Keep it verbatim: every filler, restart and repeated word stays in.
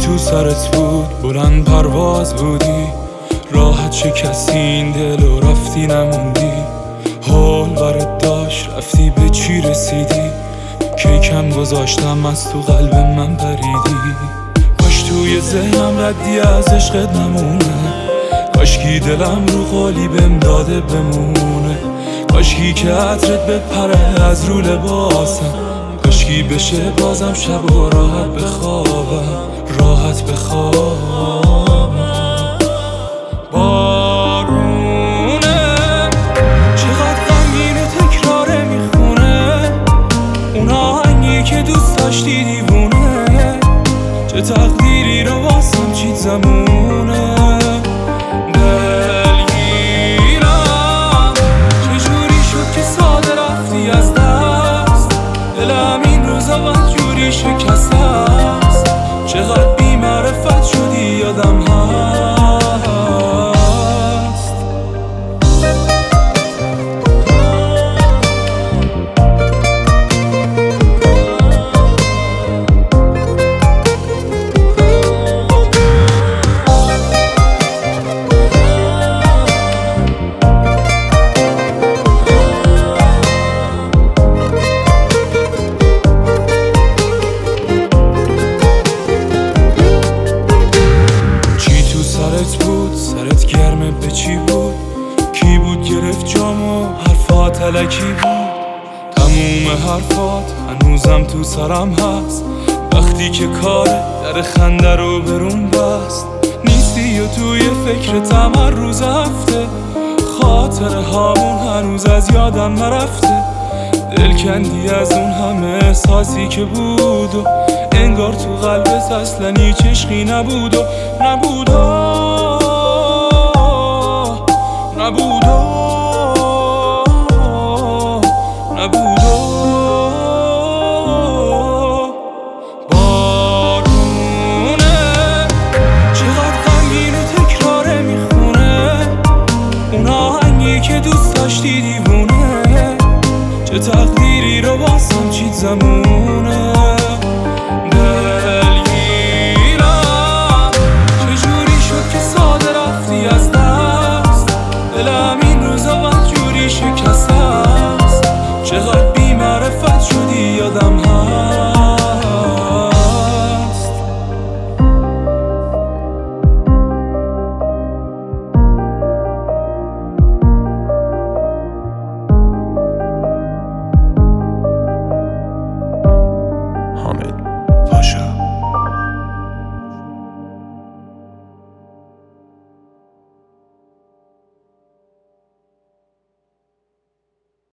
تو سرت بود بلند پرواز بودی، راحت شکستی این دل و رفتی نموندی. حال برات داشت رفتی به چی رسیدی؟ کیکم گذاشتم از تو قلب من پریدی. کاش توی ذهنم ردی از عشقت نمونه، کاشکی دلم رو قالی بهم داده بمونه. کاشکی که عطرت بپره از رو لباسم، کاشکی بشه بازم شب و راحت بخوابم، راحت بخوابم. بارونه چقدر غمگینه تکراره میخونه، اون آهنگی که دوست داشتی دیوونه. چه تقدیری رو واسم چید زمونه، دلگیرم چجوری شد که ساده رفتی از دست. دلم این روزا وقت جوری شکسته است، چقدر بی معرفت شدی یادم هست. بود سرت گرمه به چی بود؟ کی بود گرفت جامو حرفات الکی بود؟ تموم حرفات هنوزم تو سرم هست، وقتی که کار در خنده رو برون بست. نیستی و توی فکرتم هر روز هفته، خاطر هامون هنوز از یادم نرفته. دل کندی از اون همه احساسی که بود و انگار تو قلبت اصلا هیچ عشقی نبود و نبود و نبود و